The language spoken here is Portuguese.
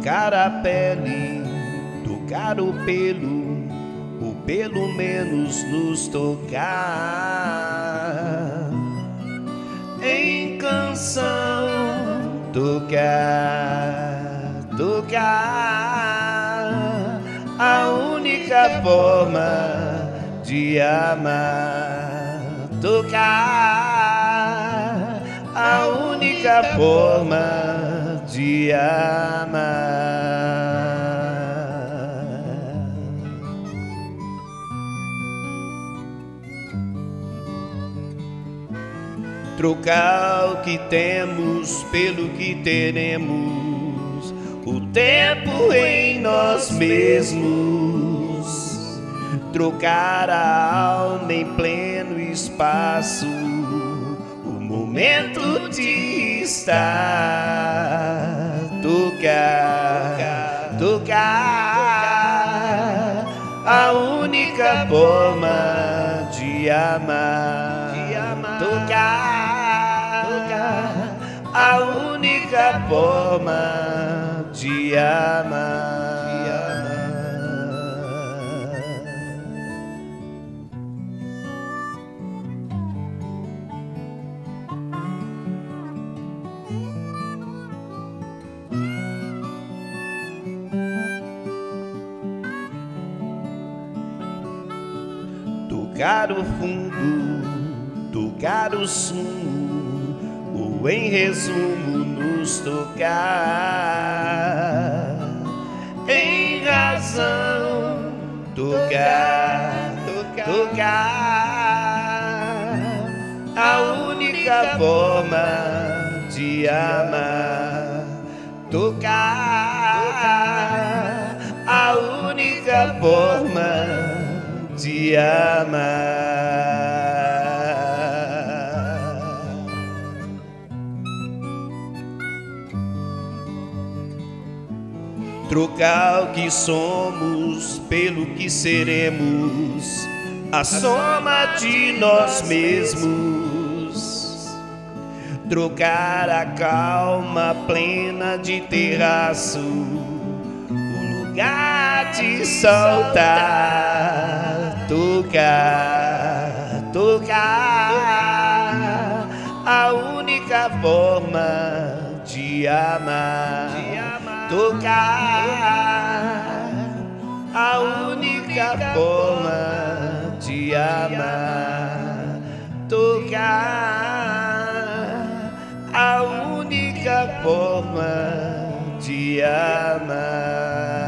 tocar a pele, tocar o pelo menos nos tocar. Em canção, tocar, tocar, a única forma de amar. Tocar, a única forma de amar. Trocar o que temos pelo que teremos, o tempo em nós mesmos. Trocar a alma em pleno espaço, o momento de estar. Tocar, tocar, a única forma de amar. Tocar, a única forma de amar. Tocar o fundo, tocar o sumo, ou em resumo nos tocar. Em razão, tocar, tocar, a única forma de amar. Tocar, a única forma de amar. Trocar o que somos pelo que seremos, a soma de nós mesmos. Trocar a calma plena de terraço, o lugar de soltar. Tocar, tocar, a única forma de amar. Tocar, a única forma de amar. Tocar, a única forma de amar.